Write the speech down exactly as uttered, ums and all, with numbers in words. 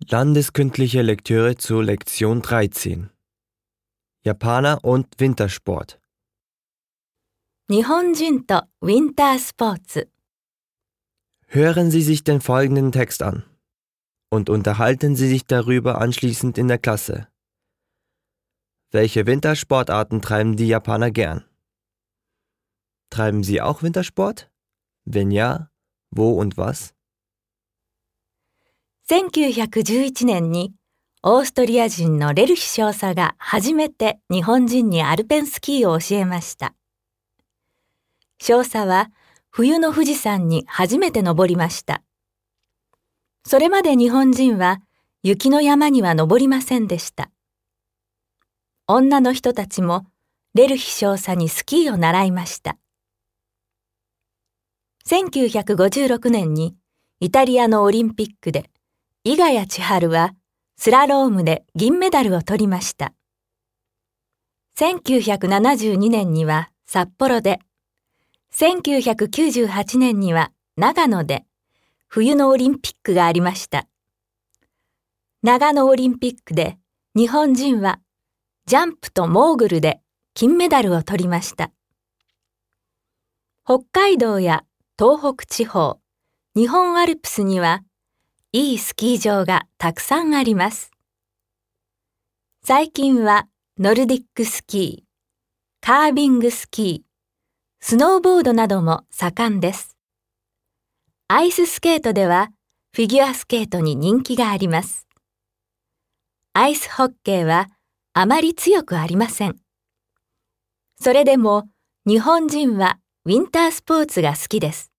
Landeskundliche Lektüre zu Lektion dreizehn. Japaner und Wintersport. 日本人とウィンタースポーツ。 Hören Sie sich den folgenden Text an und unterhalten Sie sich darüber anschließend in der Klasse. Welche Wintersportarten treiben die Japaner gern? Treiben Sie auch Wintersport? Wenn ja, wo und was? せんきゅうひゃくじゅういちねんにオーストリア人のレルヒ少佐が初めて日本人にアルペンスキーを教えました。少佐は冬の富士山に初めて登りました。それまで日本人は雪の山には登りませんでした。女の人たちもレルヒ少佐にスキーを習いました。せんきゅうひゃくごじゅうろくねんにイタリアのオリンピックで伊賀谷千春はスラロームで銀メダルを取りました。せんきゅうひゃくななじゅうにねんには札幌で、せんきゅうひゃくきゅうじゅうはちねんには長野で冬のオリンピックがありました。長野オリンピックで日本人はジャンプとモーグルで金メダルを取りました。北海道や東北地方、日本アルプスにはいいスキー場がたくさんあります。最近はノルディックスキー、カービングスキー、スノーボードなども盛んです。アイススケートではフィギュアスケートに人気があります。アイスホッケーはあまり強くありません。それでも日本人はウィンタースポーツが好きです。